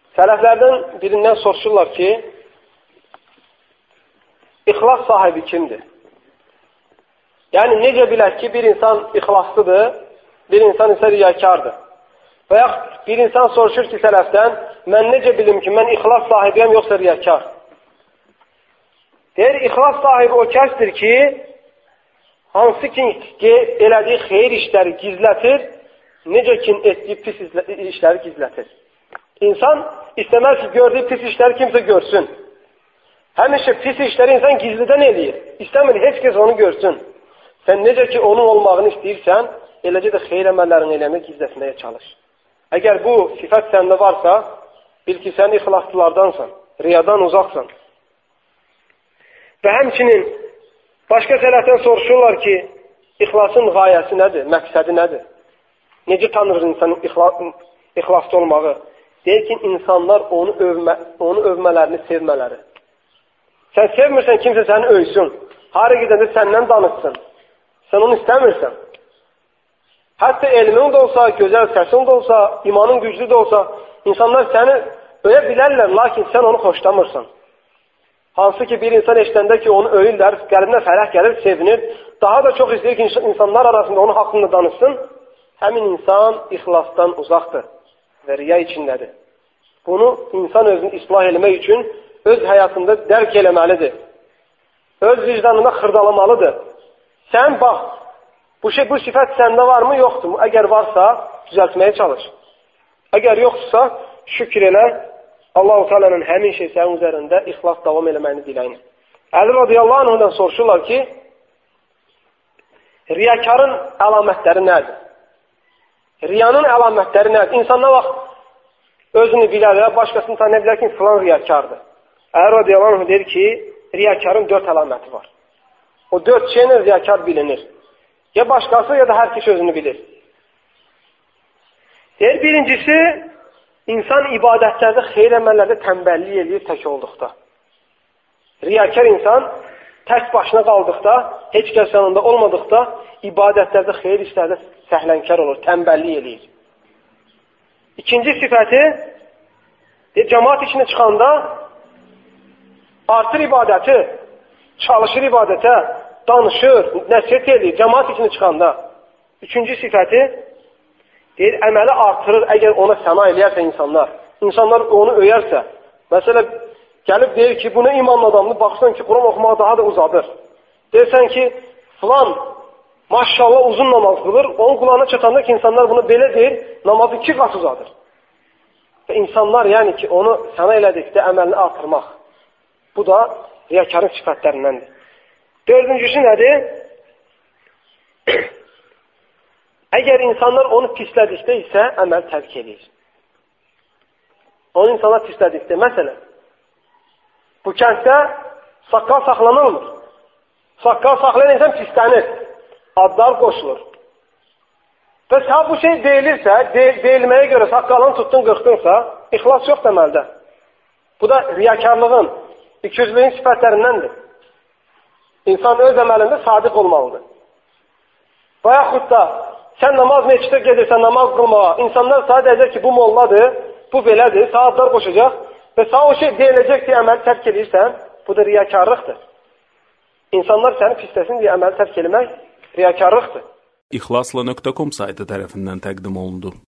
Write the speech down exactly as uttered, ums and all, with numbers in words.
Sələflərdən birindən soruşurlar ki, ixlas sahibi kimdir? Yəni, necə bilək ki, bir insan ixlaslıdır, bir insan isə riyakardır. Və yaxud bir insan soruşur ki, sələfdən, mən necə bilim ki, mən ixlas sahibiyəm, yoxsa riyakar? Deyir, ixlas sahibi o kəsdir ki, hansı ki, elədiyi xeyir işləri gizlətir, necə ki, etdiyi pis işləri gizlətir. İnsan istəməz ki, gördüyü pis işləri kimsə görsün. Həmişə pis işləri insan gizlidən eləyir. İstəmir, heç kəs onu görsün. Sən necə ki, onun olmağını istəyirsən, eləcə də xeyir əməllərini eləmək gizlətməyə çalış. Əgər bu sifət səndə varsa, bil ki, sən ixlaslılardansan, riyadan uzaqsan. Və həmçinin başqa sələfdən soruşurlar ki, ixlasın qayəsi nədir, məqsədi nədir? Necə tanır insanın ixlaslı olmağı? Deyir ki, insanlar onu, övmə, onu övmələrini sevmələri. Sən sevmirsən, kimsə səni öysün. Harı gedəndə səndən danışsın. Sən onu istəmirsən. Hətta elmin də olsa, gözəl səsin də olsa, imanın güclü də olsa, insanlar səni öyə bilərlər, lakin sən onu xoşlamırsan. Hansı ki, bir insan eşitəndə ki, onu öyürlər, qəlbinə fərəh gəlir, sevinir, daha da çox istəyir ki, insanlar arasında onun haqqında danışsın, həmin insan ixlasdan uzaqdır və riya içindədir. Bunu insan özünü islah eləmək üçün öz həyatında dərk eləməlidir. Öz vicdanında xırdalamalıdır. Sən bax, bu şey, bu sifət səndə varmı, yoxdur mu? Əgər varsa, düzəltməyə çalış. Əgər yoxdursa, şükür elə, Allah-u Teala'nın həmin şey sənin üzərində ixlas davam eləməyini diləyin. Əli radiyallahu anhudan soruşurlar ki, riyakarın əlamətləri nədir? Riyanın əlamətləri nədir? İnsan nə vaxt özünü bilər və başqasını tanıya bilər ki, filan riyakardır. Əli radiyallahu anhu deyir ki, riyakarın dörd əlaməti var. O dörd şeylə riyakar bilinir. Ya başqası, ya da hər kişi özünü bilir. Deyir, birincisi, İnsan ibadətlərdə, xeyir əməllərdə tənbəllik eləyir tək olduqda. Riyakar insan tək başına qaldıqda, heç kəs yanında olmadıqda, ibadətlərdə, xeyir işlərdə səhlənkar olur, tənbəllik eləyir. İkinci sifəti, cəmaat içinə çıxanda artır ibadəti, çalışır ibadətə, danışır, nəsihət eləyir, cəmaat içinə çıxanda. Üçüncü sifəti, deyir, əməli artırır, əgər ona səna eləyərsə insanlar. İnsanlar onu öyərsə. Məsələ, gəlib deyir ki, bu nə imanlı adamdır, baxsan ki, Quran oxumağı daha da uzadır. Deyirsən ki, filan, maşallah uzun namaz qılır, onun qulağına çatanda ki, insanlar bunu belə deyir, namazı iki qat uzadır. Və insanlar, yəni ki, onu səna elədikdə əməlini artırmaq. Bu da riyakarın sifətlərindəndir. Dördüncüsü nədir? Əgər insanlar onu pislədikdə isə əməl tərk edir. Onu insanlar pislədikdə, məsələn, bu kənddə saqqal saxlanılmır. Saqqal saxlayan insan pislənir, adlar qoşulur. Və sən bu şey deyilirsə, de deyilməyə görə saqqalını tutdun, qırxdınsa, ixlas yox deməlidə. Bu da riyakarlığın, ikiyüzlüyün sifətlərindəndir. İnsan öz əməlində sadiq olmalıdır. Və yaxud da sən namaz meçidə gedirsən, namaz qılmağa, insanlar sana deyəcək ki, bu molladır, bu belədir, saatlar qoşacaq və sana o şey deyiləcək ki, əməli tərk edirsən, bu da riyakarlıqdır. İnsanlar səni pisləsin deyə əməli tərk eləmək riyakarlıqdır. İxlasla nöqtə com saytı tərəfindən təqdim olundu.